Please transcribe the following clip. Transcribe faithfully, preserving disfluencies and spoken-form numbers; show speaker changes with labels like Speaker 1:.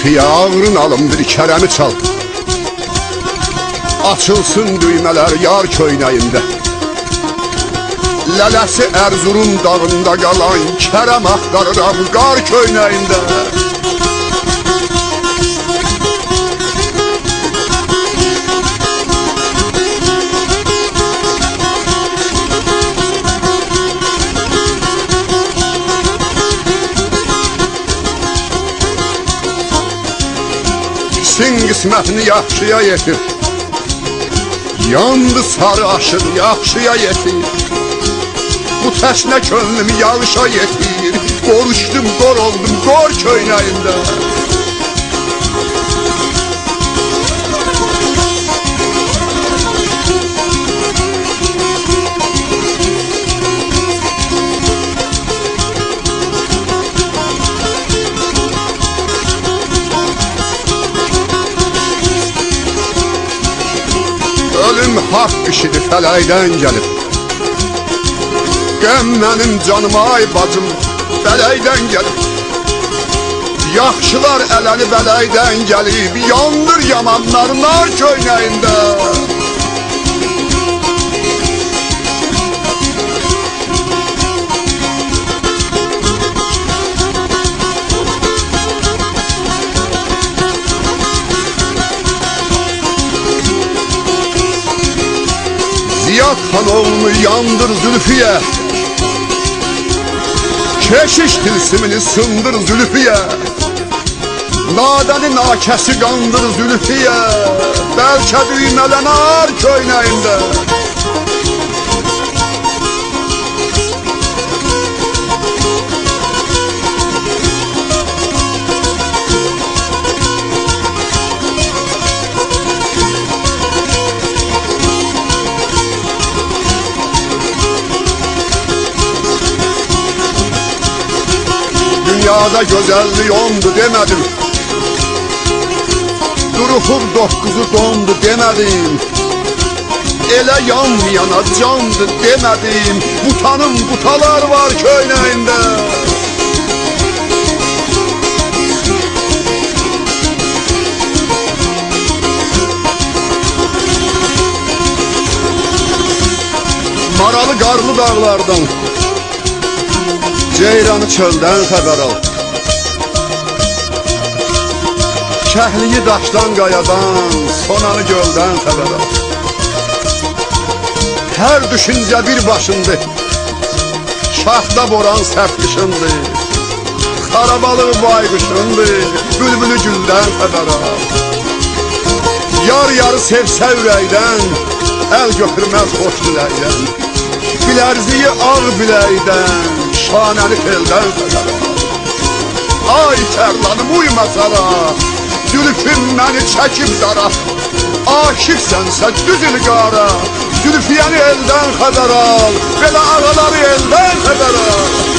Speaker 1: Zülfiyə ağrın alımdır kərəmi çal. Açılsın düymələr yar köynəyində. Lələsi Erzurum dağında qalan kərəm axtarıram qar köynəyində. Sin qismətini yaxşıya yetir. Yandı sarı aşır yaxşıya yetir. Bu təşnə könlümü yağışa yetir. Qoruşdum, qor oldum, qor köynəyində. Ölüm haqq işidir, fələkdən gəlib. Qəm mənim canıma ay bacım, bələkdən gəlib. Yaxşılar ələni bələkdən gəlib. Yandır yamanlar nar köynəyində. Ziyad Xanoğlu yandır Zülfiyə. Keşiş tilsimini sındır Zülfiyə. Nadəni nakəsi qandır Zülfiyə. Bəlkə düymələnar köynəyində. Dünyada gözəllik ondu demədim. Duruxub dokkuzu dondu demədim. Elə yanmayana candı demədim. Butanım butalar var köynəyində. Maralı qarlı dağlardan, Ceyranı çöldən xəbər al. Kəhliyi daşdan qayadan, Sonanı göldən xəbər al. Hər düşüncə bir başındır. Şaxta boran sərt qışındır. Xarabalığı bayquşundur. Bülbülü güldən xəbər al. Yar yarı sevsə ürəkdən, əl götürməz xoş diləkdən. Bilərziyi ağ biləkdən, şanəni teldən xəbər al. Ay kərlanım uyma sara, Zülfüm məni çəkib dara. Aşiqsənsə düzül qara, Zülfiyəni eldən xəbər al. Belə ağaları eldən xəbər al.